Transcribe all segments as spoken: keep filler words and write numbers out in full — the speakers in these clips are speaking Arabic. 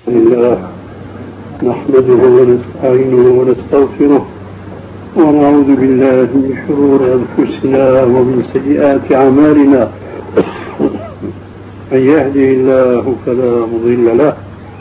لله نحمده ونستعينه ونستغفره ونعوذ بالله من شرور أنفسنا ومن سيئات أعمالنا. من يهده الله فلا مضل له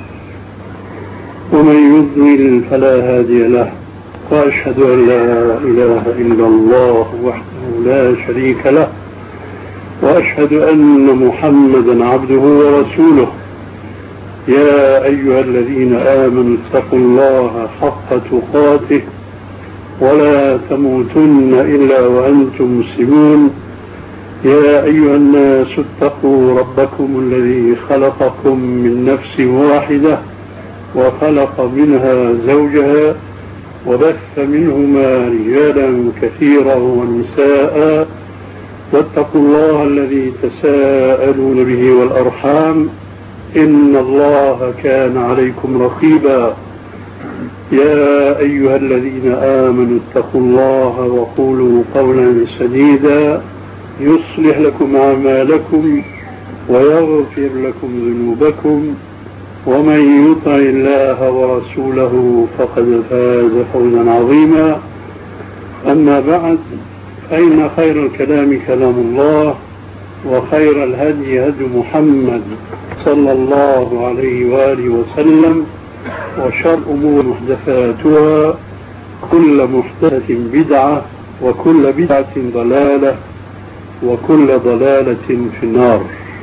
ومن يضلل فلا هادي له، وأشهد أن لا إله إلا الله وحده لا شريك له، وأشهد أن محمدا عبده ورسوله. يا أيها الذين آمنوا اتقوا الله حق تقاته ولا تموتن إلا وأنتم مسلمون. يا أيها الناس اتقوا ربكم الذي خلقكم من نفس واحدة وخلق منها زوجها وبث منهما رجالا كثيرا ونساء، واتقوا الله الذي تساءلون به والأرحام إن الله كان عليكم رقيبا. يا أيها الذين آمنوا اتقوا الله وقولوا قولا سديدا يصلح لكم أعمالكم ويغفر لكم ذنوبكم، ومن يطع الله ورسوله فقد فاز فوزا عظيما. أما بعد، فإن خير الكلام كلام الله، وخير الهدي هدي محمد صلى الله عليه وآله وسلم، وشر الأمور محدثاتها، كل محدثة بدعة، وكل بدعة ضلالة، وكل ضلالة في النار.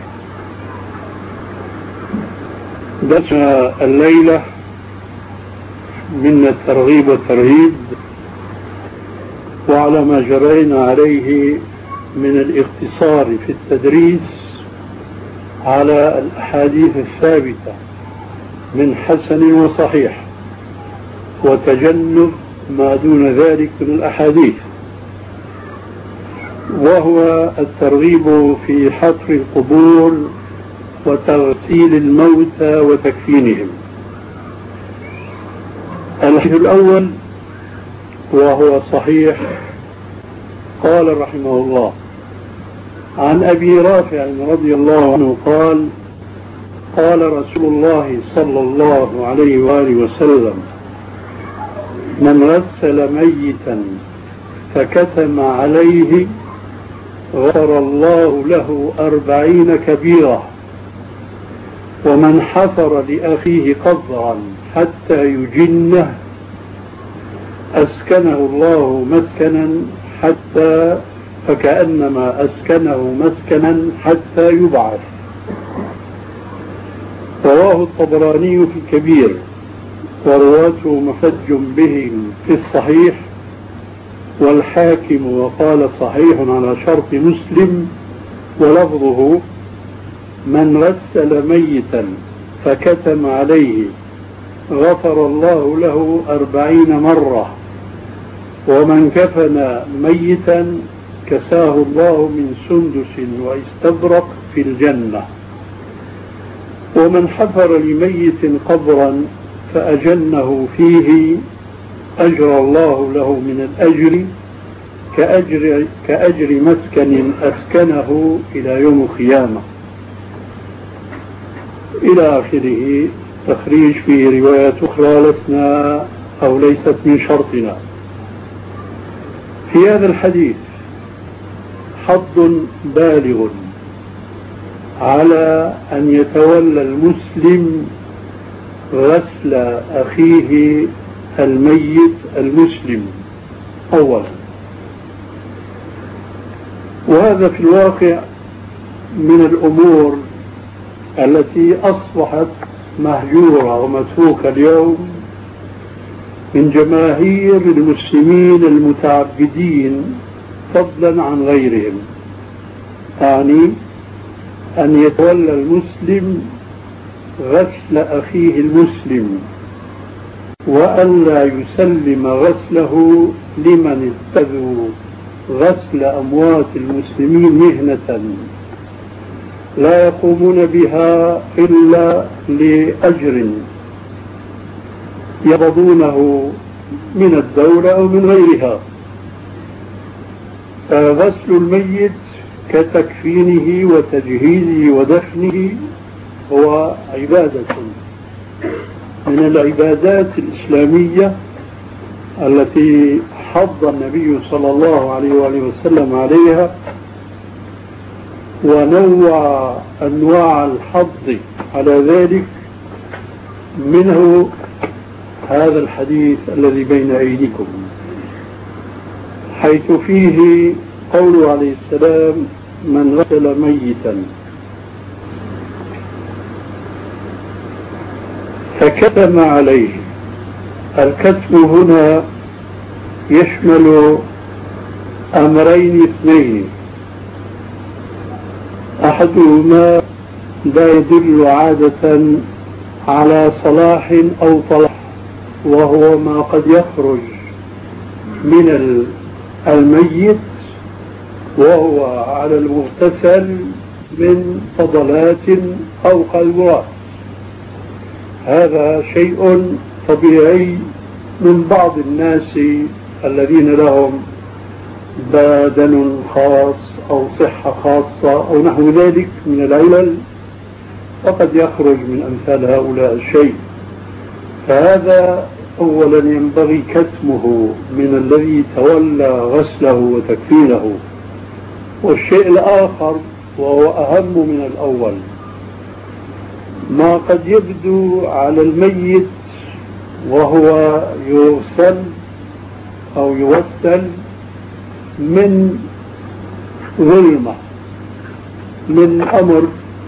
درس الليلة من الترغيب والترهيب، وعلى ما جرينا عليه من الاختصار في التدريس على الأحاديث الثابتة من حسن وصحيح، وتجنب ما دون ذلك من الأحاديث، وهو الترغيب في حفر القبور وتغسيل الموتى وتكفينهم. الحديث الأول وهو صحيح، قال رحمه الله عن أبي رافع رضي الله عنه قال: قال رسول الله صلى الله عليه وآله وسلم: من غسل ميتا فكتم عليه غفر الله له أربعين كبيرة، ومن حفر لأخيه قبرا حتى يجنه أسكنه الله مسكنا حتى فكأنما أسكنه مسكنا حتى يبعث. رواه الطبراني في الكبير، ورواته محتج به في الصحيح، والحاكم وقال صحيح على شرط مسلم، ولفظه: من غسل ميتا فكتم عليه غفر الله له أربعين مرة، ومن كفن ميتا كساه الله من سندس واستبرق في الجنة، ومن حفر لميت قبرا فأجنه فيه أجرى الله له من الأجر كأجر, كأجر مسكن أسكنه إلى يوم القيامة، إلى آخره. تخريج في روايات أخرى لسنا أو ليست من شرطنا. في هذا الحديث حض بالغ على أن يتولى المسلم غسل أخيه الميت المسلم أولا، وهذا في الواقع من الأمور التي أصبحت مهجورة ومتروكة اليوم من جماهير المسلمين المتعبدين فضلا عن غيرهم. يعني أن يتولى المسلم غسل أخيه المسلم، وألا يسلم غسله لمن اتخذوا غسل أموات المسلمين مهنة لا يقومون بها إلا لأجر يقبضونه من الدولة أو من غيرها. فغسل الميت كتكفينه وتجهيزه ودفنه هو عبادة من العبادات الإسلامية التي حض النبي صلى الله عليه وآله وسلم عليها، ونوع أنواع الحض على ذلك، منه هذا الحديث الذي بين أيديكم، حيث فيه قوله عليه السلام: من غسل ميتا فكتم عليه. الكتم هنا يشمل أمرين اثنين، أحدهما لا يدل عادة على صلاح أو طلاح، وهو ما قد يخرج من الميت وهو على المغتسل من فضلات أو قلبات. هذا شيء طبيعي من بعض الناس الذين لهم بدن خاص أو صحة خاصة أو نحو ذلك من العلل، فقد يخرج من أمثال هؤلاء الشيء. فهذا أولا ينبغي كتمه من الذي تولى غسله وتكفينه. والشيء الآخر وهو أهم من الأول، ما قد يبدو على الميت وهو يغسل أو يغسل من ظلمة، من أمر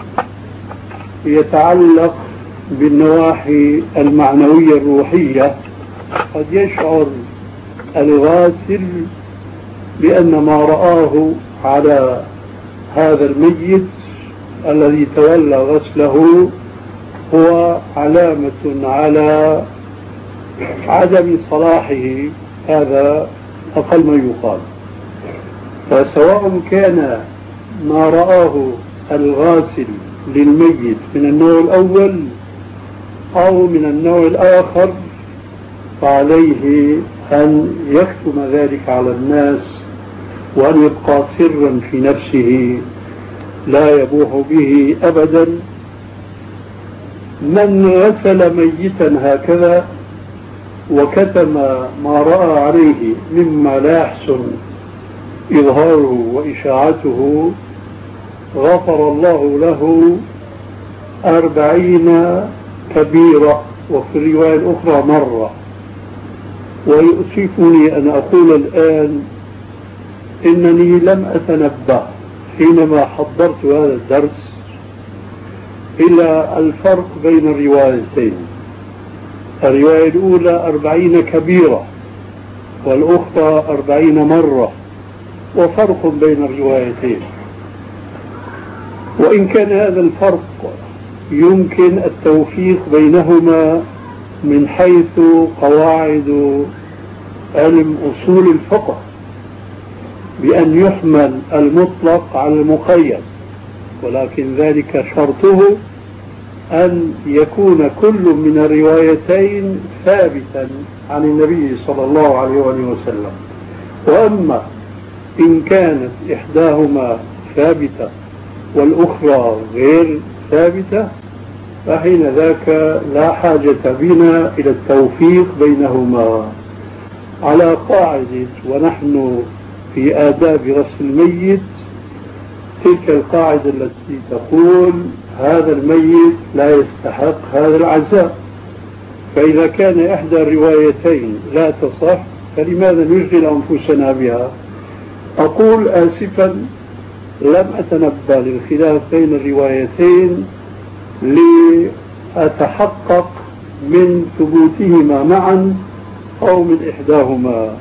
يتعلق بالنواحي المعنوية الروحية. قد يشعر الغاسل بأن ما رآه على هذا الميت الذي تولى غسله هو علامة على عدم صلاحه، هذا أقل ما يقال. فسواء كان ما رآه الغاسل للميت من النوع الأول أو من النوع الآخر، فعليه أن يكتم ذلك على الناس، وأن يبقى سرا في نفسه لا يبوح به أبدا. من غسل ميتا هكذا وكتم ما رأى عليه مما لا يحسن إظهاره وإشاعته، غفر الله له أربعين كبيرة، وفي الرواية الأخرى مرة. ويؤسفني أن أقول الآن إنني لم أتنبه حينما حضرت هذا الدرس إلى الفرق بين الروايتين. الرواية الأولى أربعين كبيرة والأخرى أربعين مرة، وفرق بين الروايتين. وإن كان هذا الفرق يمكن التوفيق بينهما من حيث قواعد علم أصول الفقه، بأن يحمل المطلق على المقيد، ولكن ذلك شرطه أن يكون كل من الروايتين ثابتا عن النبي صلى الله عليه وسلم. وأما إن كانت إحداهما ثابتة والأخرى غير ثابتة، فحين ذاك لا حاجة بنا إلى التوفيق بينهما، على قاعدة ونحن في آداب غسل الميت، تلك القاعدة التي تقول هذا الميت لا يستحق هذا العزاء. فإذا كان إحدى الروايتين لا تصح، فلماذا نشغل أنفسنا بها؟ أقول آسفا لم أتنبه للخلاف بين الروايتين لأتحقق من ثبوتهما معا أو من إحداهما.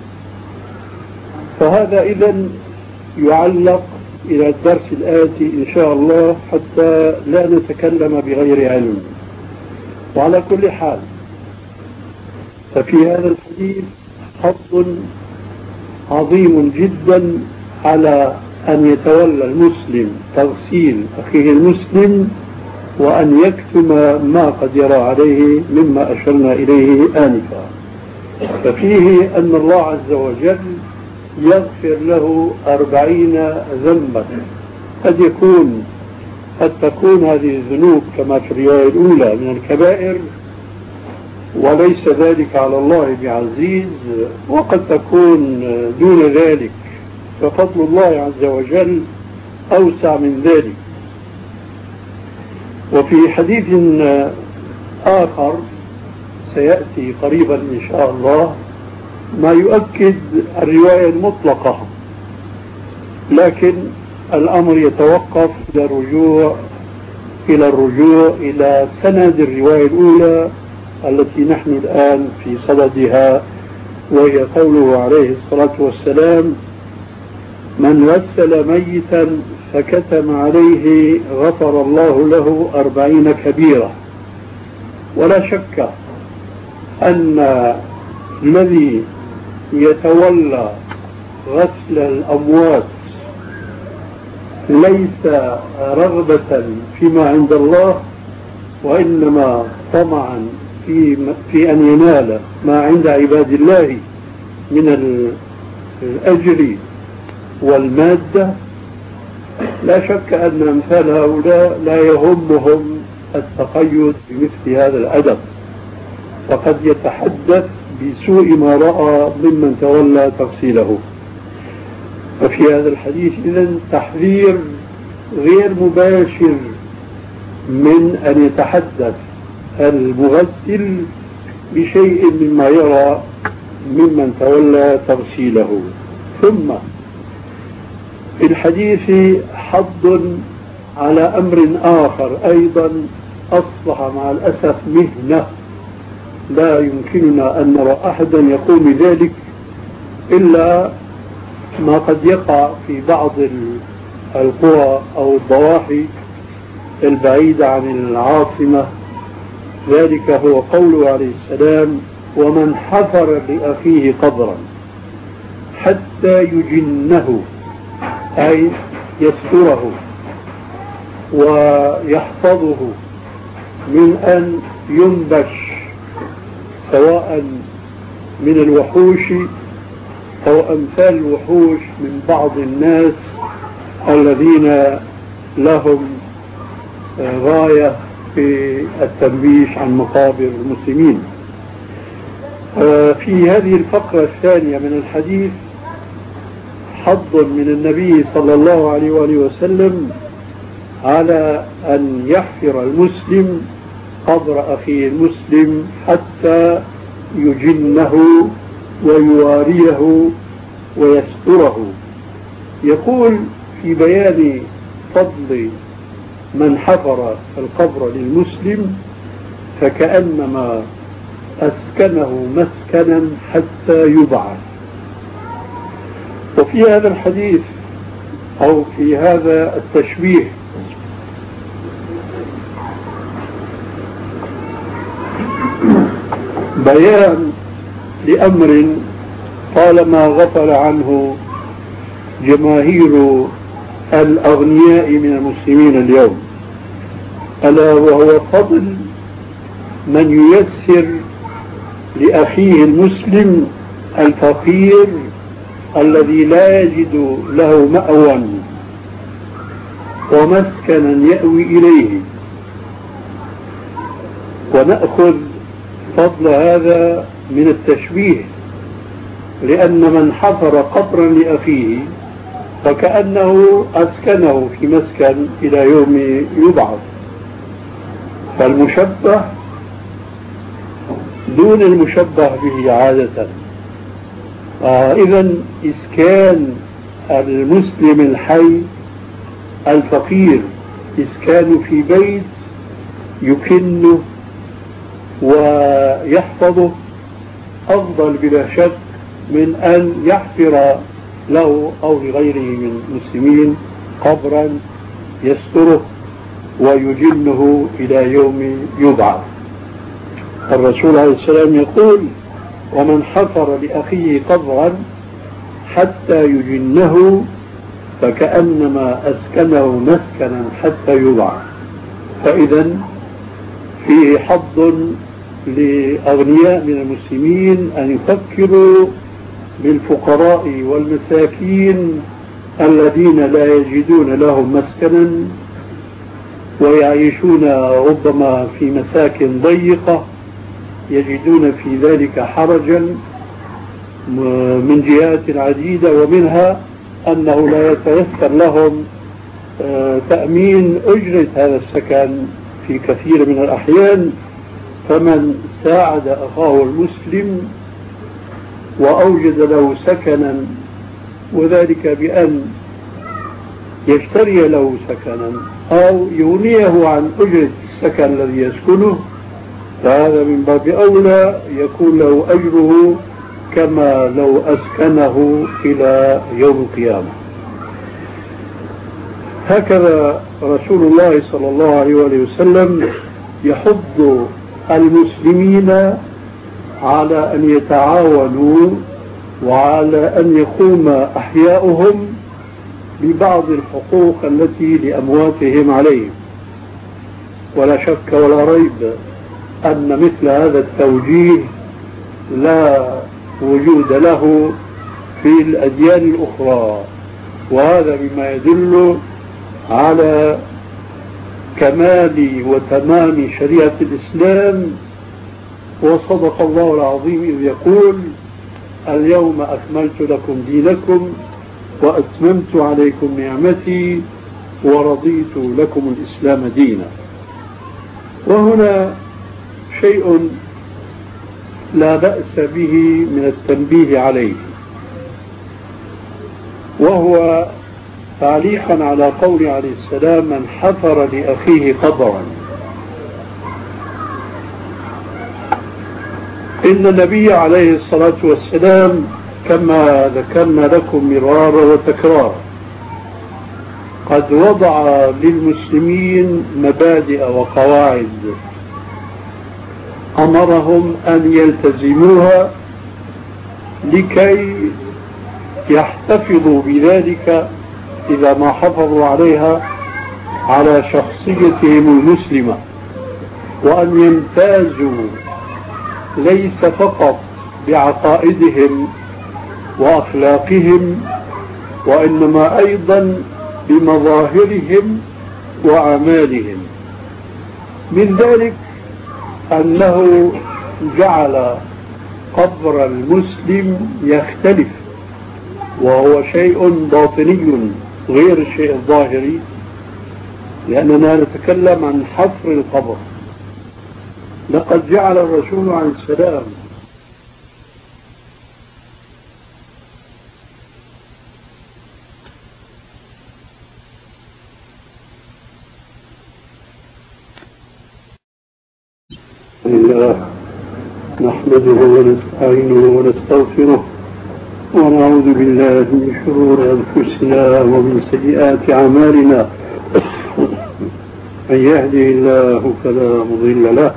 فهذا إذن يعلق إلى الدرس الآتي إن شاء الله، حتى لا نتكلم بغير علم. وعلى كل حال، ففي هذا الحديث حظ عظيم جدا على أن يتولى المسلم تغسيل أخيه المسلم، وأن يكتم ما قد يرى عليه مما أشرنا إليه آنفا. ففيه أن الله عز وجل يغفر له أربعين ذنبا. قد يكون قد تكون هذه الذنوب كما في الرواية الأولى من الكبائر، وليس ذلك على الله بعزيز، وقد تكون دون ذلك، ففضل الله عز وجل أوسع من ذلك. وفي حديث آخر سيأتي قريبا إن شاء الله ما يؤكد الرواية المطلقة، لكن الأمر يتوقف إلى الرجوع إلى الرجوع إلى سند الرواية الأولى التي نحن الآن في صددها، وهي قوله عليه الصلاة والسلام: من غسل ميتا فكتم عليه غفر الله له أربعين كبيرة. ولا شك أن الذي يتولى غسل الأموات ليس رغبة فيما عند الله، وإنما طمعا في, في أن ينال ما عند عباد الله من الأجر والمادة، لا شك أن أمثال هؤلاء لا يهمهم التقيد بمثل هذا الأدب، وقد يتحدث بسوء ما رأى ممن تولى تغسيله. ففي هذا الحديث إذن تحذير غير مباشر من أن يتحدث المغسل بشيء مما يرى ممن تولى تغسيله. ثم في الحديث حض على أمر آخر أيضا أصبح مع الأسف مهنة لا يمكننا أن نرى أحدا يقوم بذلك إلا ما قد يقع في بعض القرى أو الضواحي البعيدة عن العاصمة. ذلك هو قوله عليه السلام: ومن حفر لأخيه قبرا حتى يجنه، أي يستره ويحفظه من أن ينبش سواء من الوحوش أو أمثال الوحوش من بعض الناس الذين لهم غاية في التنبيش عن مقابر المسلمين. في هذه الفقرة الثانية من الحديث حض من النبي صلى الله عليه وآله وسلم على أن يحفر المسلم قبر أخيه المسلم حتى يجنه ويواريه ويستره. يقول في بيان فضل من حفر القبر للمسلم: فكأنما أسكنه مسكنا حتى يبعث. وفي هذا الحديث أو في هذا التشبيه بيان لأمر طالما غفل عنه جماهير الأغنياء من المسلمين اليوم، ألا وهو فضل من ييسر لأخيه المسلم الفقير الذي لا يجد له مأوى ومسكنا يأوي إليه. ونأخذ فضل هذا من التشبيه، لأن من حفر قبرا لأخيه فكأنه أسكنه في مسكن إلى يوم يبعث، فالمشبه دون المشبه به عادة. آه إذن إسكان المسلم الحي الفقير إسكانه في بيت يكنه ويحفظه أفضل بلا شك من أن يحفر له أو لغيره من المسلمين قبرا يستره ويجنه إلى يوم يبعث. الرسول عليه السلام يقول: ومن حفر لأخيه قبرا حتى يجنه فكأنما أسكنه مسكنا حتى يبعث. فإذا فيه حظ لأغنياء من المسلمين أن يفكروا بالفقراء والمساكين الذين لا يجدون لهم مسكنا ويعيشون ربما في مساكن ضيقة يجدون في ذلك حرجا من جهات عديدة، ومنها أنه لا يتيسر لهم تأمين أجرة هذا السكن في كثير من الأحيان. فمن ساعد أخاه المسلم وأوجد له سكنا، وذلك بأن يشتري له سكنا أو يغنيه عن أجرة السكن الذي يسكنه، فهذا من باب أولى يكون له أجره كما لو أسكنه إلى يوم القيامة. هكذا رسول الله صلى الله عليه وسلم يحض المسلمين على أن يتعاونوا وعلى أن يقوم أحياؤهم ببعض الحقوق التي لأمواتهم عليهم. ولا شك ولا ريب أن مثل هذا التوجيه لا وجود له في الأديان الأخرى، وهذا بما يدل على كمال وتمام شريعة الإسلام. وصدق الله العظيم إذ يقول: اليوم أكملت لكم دينكم وأتممت عليكم نعمتي ورضيت لكم الإسلام دينا. وهنا شيء لا بأس به من التنبيه عليه، وهو تعليقا على قول عليه السلام: من حفر لأخيه قبرا. إن النبي عليه الصلاة والسلام كما ذكرنا لكم مرارا وتكرارا قد وضع للمسلمين مبادئ وقواعد أمرهم أن يلتزموها لكي يحتفظوا بذلك إذا ما حفظوا عليها على شخصيتهم المسلمة، وأن يمتازوا ليس فقط بعقائدهم وأخلاقهم، وإنما أيضا بمظاهرهم وأعمالهم. من ذلك أنه جعل قبر المسلم يختلف، وهو شيء باطني غير الشيء الظاهري، لأننا نتكلم عن حفر القبر. لقد جعل الرسول عليه السلام الله نحمده ونستعينه ونستغفره ونعوذ بالله من شرور أنفسنا ومن سيئات أعمالنا. من يهده الله فلا مضل له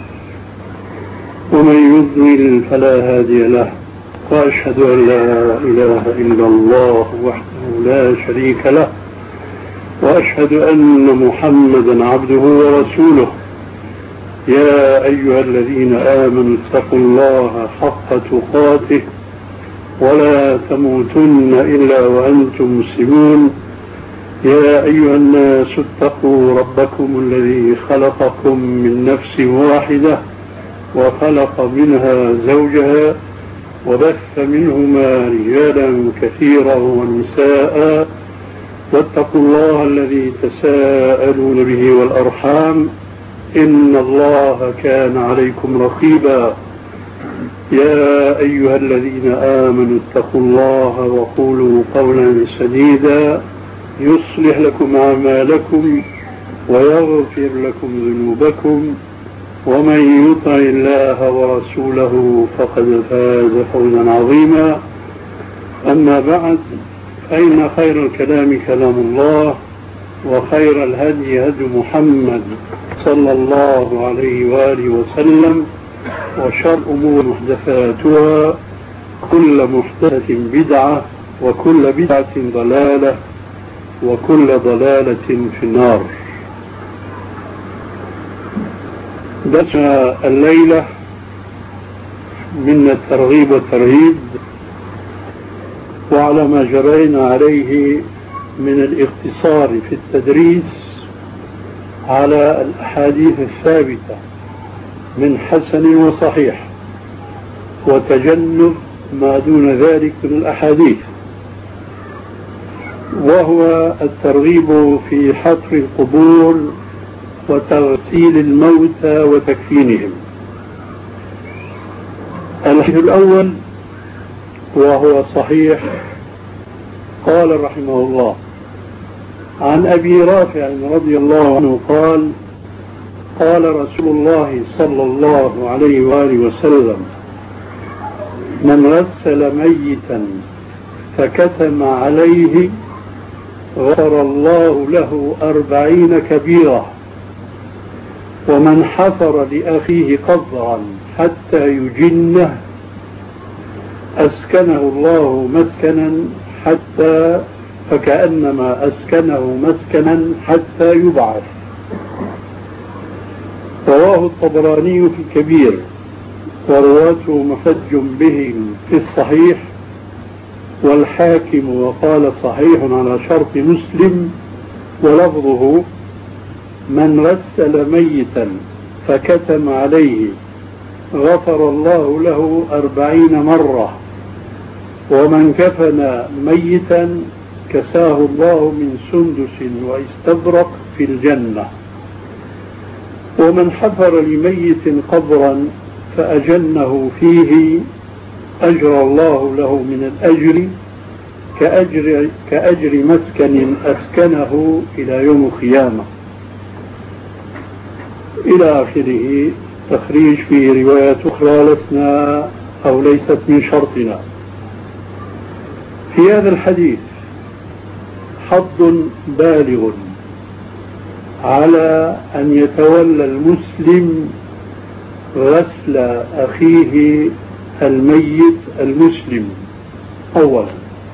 ومن يضلل فلا هادي له، وأشهد أن لا إله إلا الله وحده لا شريك له، وأشهد أن محمدا عبده ورسوله. يا أيها الذين آمنوا اتقوا الله حق تقاته ولا تموتن إلا وأنتم مسلمون. يا أيها الناس اتقوا ربكم الذي خلقكم من نفس واحدة وخلق منها زوجها وبث منهما رجالا كثيرا ونساء، واتقوا الله الذي تساءلون به والأرحام إن الله كان عليكم رقيبا. يا أيها الذين آمنوا اتقوا الله وقولوا قولا سديدا يصلح لكم أعمالكم ويغفر لكم ذنوبكم، ومن يطع الله ورسوله فقد فاز فوزا عظيما. أما بعد، فإن خير الكلام كلام الله، وخير الهدي هدي محمد صلى الله عليه وآله وسلم، وشر الأمور محدثاتها، كل محدثة بدعة، وكل بدعة ضلالة، وكل ضلالة في النار. درسنا الليلة من الترغيب والترهيب، وعلى ما جرينا عليه من الاقتصار في التدريس على الأحاديث الثابتة من حسن وصحيح، وتجنب ما دون ذلك من الأحاديث، وهو الترغيب في حفر القبور وتغسيل الموتى وتكفينهم. الحديث الأول وهو صحيح، قال رحمه الله عن أبي رافع رضي الله عنه قال: قال رسول الله صلى الله عليه وآله وسلم: من غسل ميتا فكتم عليه غفر الله له أربعين كبيرة، ومن حفر لأخيه قبرا حتى يجنه أسكنه الله مسكنا حتى فكأنما أسكنه مسكنا حتى يبعث. رواه الطبراني في الكبير، ورواته محج به في الصحيح، والحاكم وقال صحيح على شرط مسلم، ولفظه: من غسل ميتا فكتم عليه غفر الله له أربعين مرة، ومن كفن ميتا كساه الله من سندس واستبرق في الجنة، ومن حفر لميت قبرا فأجنه فيه أجر الله له من الأجر كأجر, كأجر مسكن أسكنه إلى يوم القيامة، إلى آخره. تخريج في روايات أخرى لسنا أو ليست من شرطنا. في هذا الحديث حض بالغ على أن يتولى المسلم غسل أخيه الميت المسلم أولا،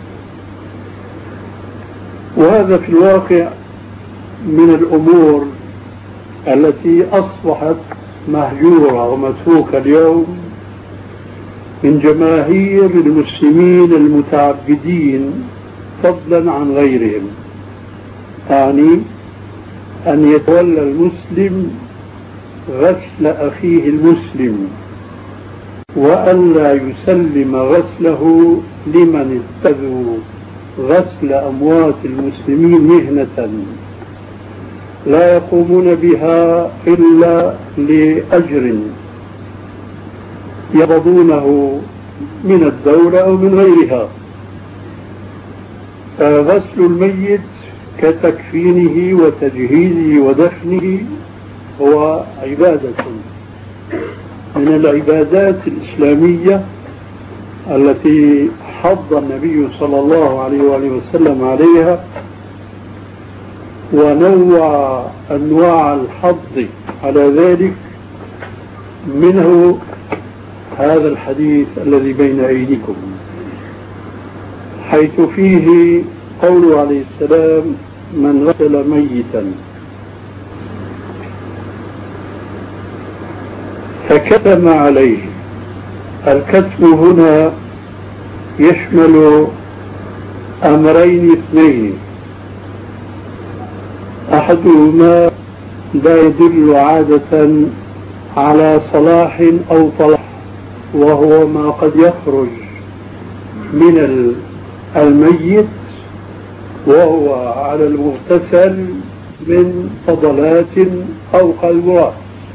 وهذا في الواقع من الأمور التي أصبحت مهجورة ومتروكة اليوم من جماهير المسلمين المتعبدين فضلا عن غيرهم. يعني أن يتولى المسلم غسل أخيه المسلم، وألا يسلم غسله لمن اتخذوا غسل أموات المسلمين مهنة لا يقومون بها إلا لأجر يقبضونه من الدولة أو من غيرها. فغسل الميت كتكفينه وتجهيزه ودفنه هو عبادة من العبادات الإسلامية التي حض النبي صلى الله عليه وآله وسلم عليها، ونوع أنواع الحض على ذلك، منه هذا الحديث الذي بين أيديكم، حيث فيه قوله عليه السلام: من غسل ميتا فكتم عليه. الكتم هنا يشمل أمرين اثنين، أحدهما لا يدل عادة على صلاح أو طلاح، وهو ما قد يخرج من الميت وهو على المغتسل من فضلات أو قلبات.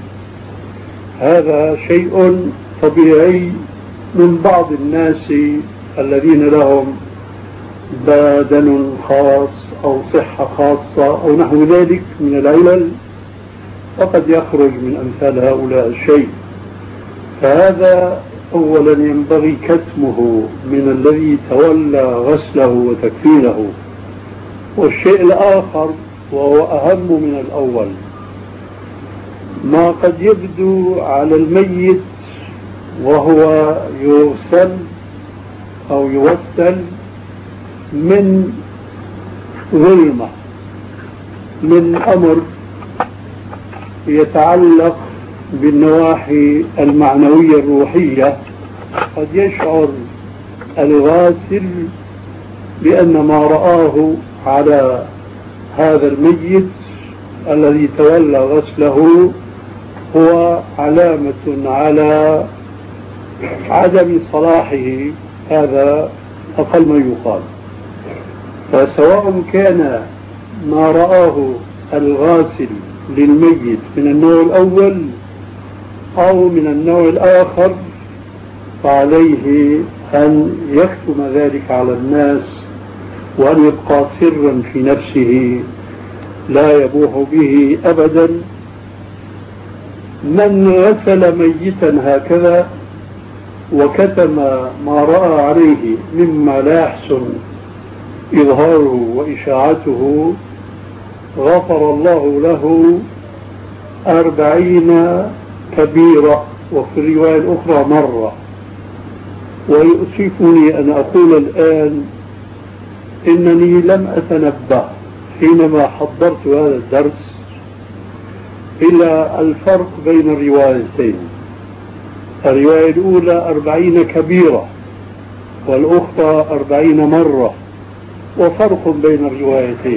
هذا شيء طبيعي من بعض الناس الذين لهم بدن خاص أو صحة خاصة أو نحو ذلك من العلل، فقد يخرج من أمثال هؤلاء الشيء. فهذا أولا ينبغي كتمه من الذي تولى غسله وتكفينه. والشيء الآخر وهو أهم من الأول، ما قد يبدو على الميت وهو يغسل أو يوسل من ظلمة، من أمر يتعلق بالنواحي المعنوية الروحية. قد يشعر الغاسل بأن ما رآه على هذا الميت الذي تولى غسله هو علامة على عدم صلاحه، هذا أقل ما يقال. فسواء كان ما رآه الغاسل للميت من النوع الأول أو من النوع الآخر، فعليه أن يكتم ذلك على الناس وأن يبقى سرا في نفسه لا يبوح به أبدا. من غسل ميتا هكذا وكتم ما رأى عليه مما لا يحسن إظهاره وإشاعته، غفر الله له أربعين كبيرة، وفي الرواية الأخرى مرة. ويؤسفني أن أقول الآن إنني لم أتنبه حينما حضرت هذا الدرس إلى الفرق بين الروايتين. الرواية الأولى أربعين كبيرة والأخرى أربعين مرة، وفرق بين الروايتين.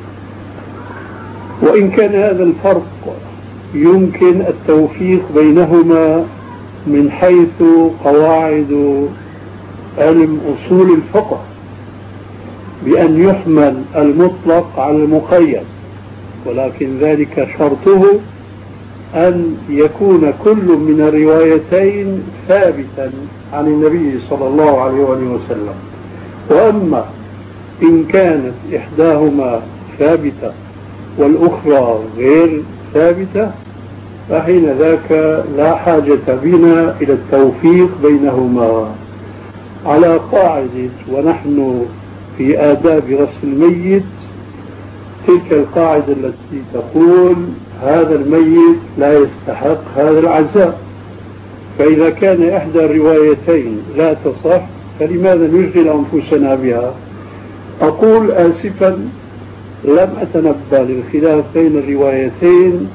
وإن كان هذا الفرق يمكن التوفيق بينهما من حيث قواعد علم أصول الفقه، بأن يحمل المطلق على المقيد، ولكن ذلك شرطه أن يكون كل من الروايتين ثابتا عن النبي صلى الله عليه وسلم. وأما إن كانت إحداهما ثابتة والأخرى غير ثابتة، فحين ذاك لا حاجة بنا إلى التوفيق بينهما، على قاعدة ونحن في آداب غسل الميت، تلك القاعدة التي تقول هذا الميت لا يستحق هذا العزاء. فإذا كان إحدى الروايتين لا تصح فلماذا نشغل أنفسنا بها؟ أقول آسفا لم أتنبه للخلاف بين الروايتين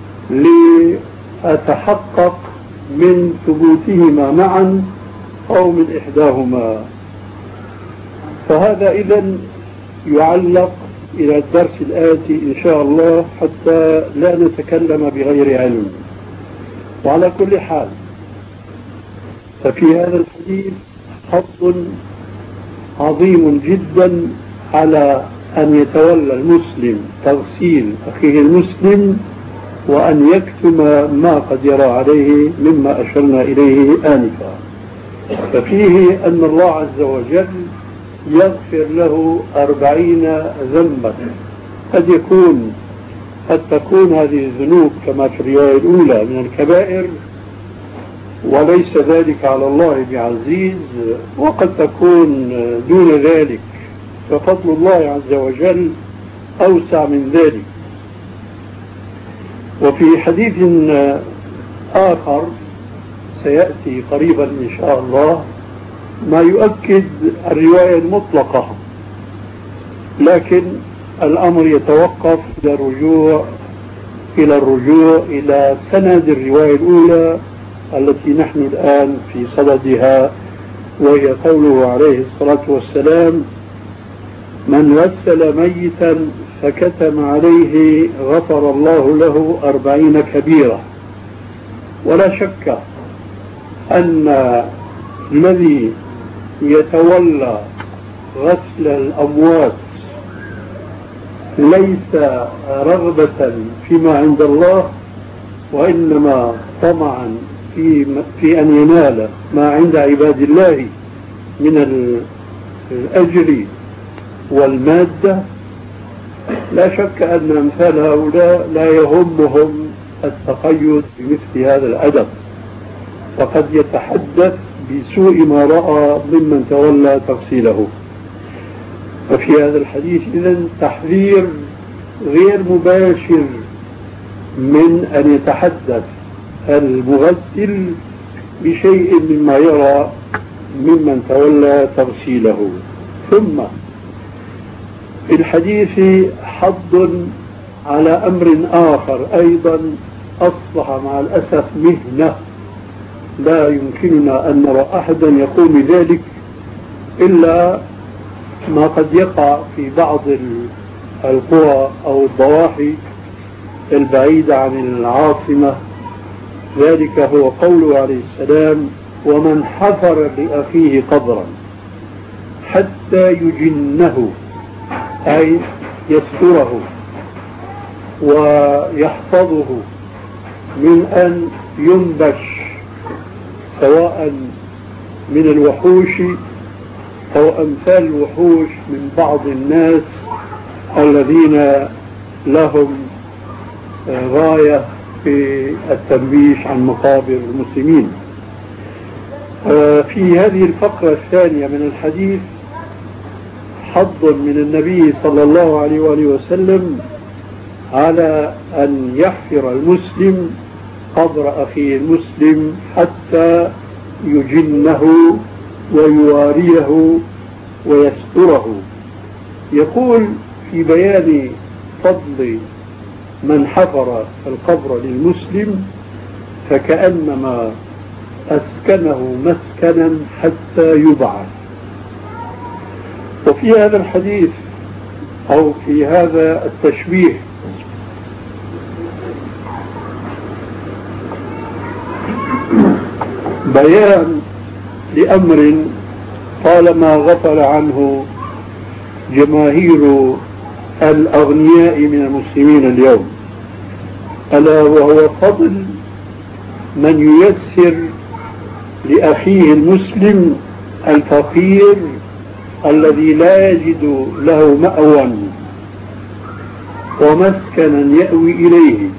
لأتحقق من ثبوتهما معا أو من إحداهما. فهذا إذن يعلق إلى الدرس الآتي إن شاء الله حتى لا نتكلم بغير علم. وعلى كل حال، ففي هذا الحديث حظ عظيم جدا على أن يتولى المسلم تغسيل أخيه المسلم وأن يكتم ما قد يرى عليه مما أشرنا إليه آنفا. ففيه أن الله عز وجل يغفر له أربعين ذنبا. قد يكون قد تكون هذه الذنوب كما في الرواية الأولى من الكبائر وليس ذلك على الله بعزيز، وقد تكون دون ذلك، ففضل الله عز وجل أوسع من ذلك. وفي حديث آخر سيأتي قريبا إن شاء الله ما يؤكد الرواية المطلقة، لكن الأمر يتوقف إلى الرجوع إلى الرجوع إلى سند الرواية الأولى التي نحن الآن في صددها، وهي قوله عليه الصلاة والسلام: من غسل ميتا فكتم عليه غفر الله له أربعين كبيرة. ولا شك أن الذي يتولى غسل الأموات ليس رغبة فيما عند الله، وإنما طمعا في, في أن ينال ما عند عباد الله من الأجر والمادة. لا شك أن أمثال هؤلاء لا يهمهم التقيد بمثل هذا الأدب، وقد يتحدث بسوء ما رأى ممن تولى تغسيله. ففي هذا الحديث إذن تحذير غير مباشر من أن يتحدث المغسل بشيء مما يرى ممن تولى تغسيله. ثم في الحديث حض على أمر آخر أيضا أصبح مع الأسف مهنة لا يمكننا أن نرى أحدا يقوم بذلك إلا ما قد يقع في بعض القرى أو الضواحي البعيدة عن العاصمة ذلك هو قوله عليه السلام: ومن حفر لأخيه قبرا حتى يجنه، أي يستره ويحفظه من أن ينبش سواء من الوحوش أو أمثال الوحوش من بعض الناس الذين لهم غاية في التنبيش عن مقابر المسلمين. في هذه الفقرة الثانية من الحديث حض من النبي صلى الله عليه وآله وسلم على أن يحفر المسلم قبر أخيه المسلم حتى يجنه ويواريه ويستره. يقول في بيان فضل من حفر القبر للمسلم: فكأنما أسكنه مسكنا حتى يبعث. وفي هذا الحديث أو في هذا التشبيه بيان لأمر طالما غفل عنه جماهير الأغنياء من المسلمين اليوم، ألا وهو فضل من ييسر لأخيه المسلم الفقير الذي لا يجد له مأوى ومسكنا يأوي إليه.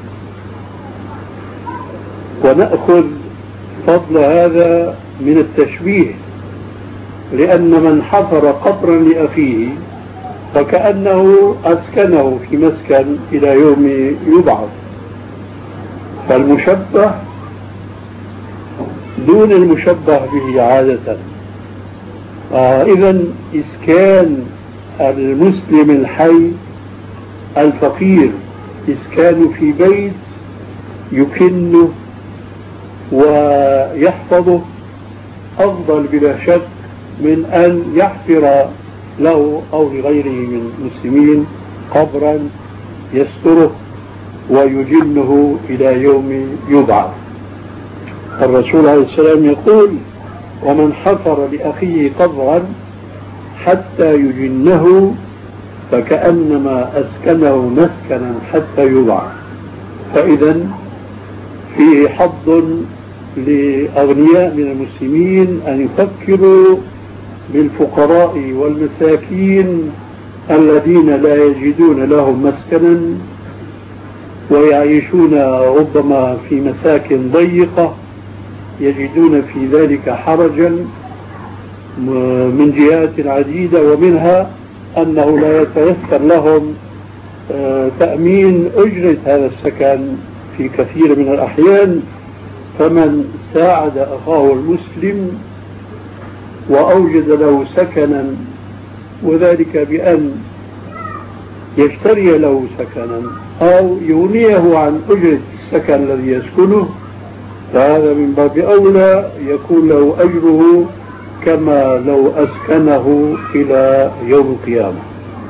ونأخذ فضل هذا من التشبيه، لأن من حفر قبرا لأخيه فكأنه أسكنه في مسكن إلى يوم يبعث، فالمشبه دون المشبه به عادة. آه إذن إسكان المسلم الحي الفقير إسكانه في بيت يكنه ويحفظه أفضل بلا شك من أن يحفر له أو لغيره من المسلمين قبرا يستره ويجنه إلى يوم يبعث. الرسول عليه السلام يقول: ومن حفر لأخيه قبرا حتى يجنه فكأنما أسكنه مسكنا حتى يبعث. فإذا فيه حظ لأغنياء من المسلمين أن يفكروا بالفقراء والمساكين الذين لا يجدون لهم مسكنا ويعيشون ربما في مساكن ضيقة، يجدون في ذلك حرجا من جهات عديدة، ومنها أنه لا يتيسر لهم تأمين أجرة هذا السكن في كثير من الأحيان. فمن ساعد أخاه المسلم وأوجد له سكنا، وذلك بأن يشتري له سكنا أو يغنيه عن أجرة السكن الذي يسكنه، فهذا من باب أولى يكون له أجره كما لو أسكنه إلى يوم القيامة.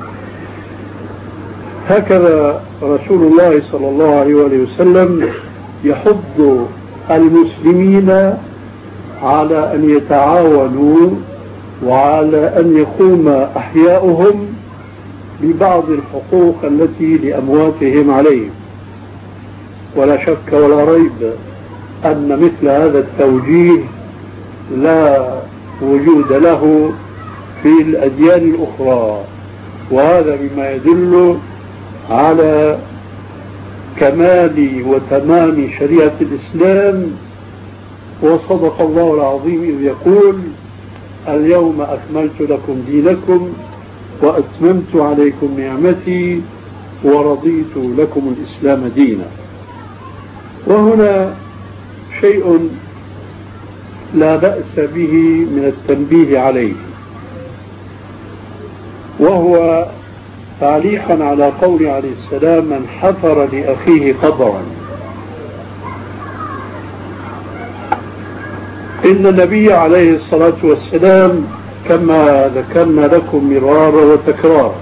هكذا رسول الله صلى الله عليه وسلم يحض المسلمين على أن يتعاونوا وعلى أن يقوم أحياؤهم ببعض الحقوق التي لأمواتهم عليهم. ولا شك ولا ريب أن مثل هذا التوجيه لا وجود له في الأديان الأخرى، وهذا بما يدل على كمال وتمام شريعة الإسلام. وصدق الله العظيم إذ يقول: اليوم أكملت لكم دينكم وأتممت عليكم نعمتي ورضيت لكم الإسلام دينا. وهنا شيء لا بأس به من التنبيه عليه، وهو تعليقا على قول عليه السلام: من حفر لأخيه قبرا. إن النبي عليه الصلاة والسلام كما ذكرنا لكم مرارا وتكرارا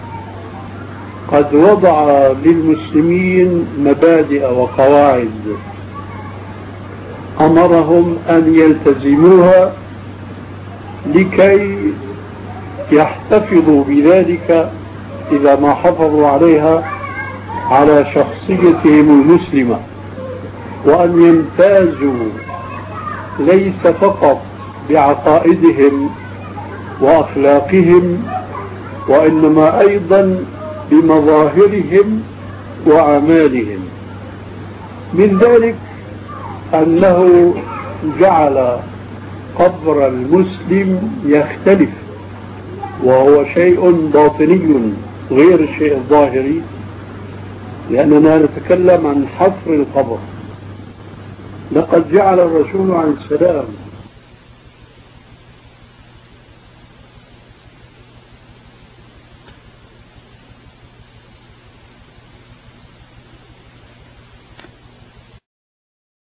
قد وضع للمسلمين مبادئ وقواعد أمرهم أن يلتزموها لكي يحتفظوا بذلك إذا ما حافظوا عليها على شخصيتهم المسلمة، وأن يمتازوا ليس فقط بعقائدهم وأخلاقهم، وإنما أيضا بمظاهرهم وأعمالهم. من ذلك أنه جعل قبر المسلم يختلف، وهو شيء باطني غير الشيء الظاهري، لأننا نتكلم عن حفر القبر. لقد جعل الرسول عليه السلام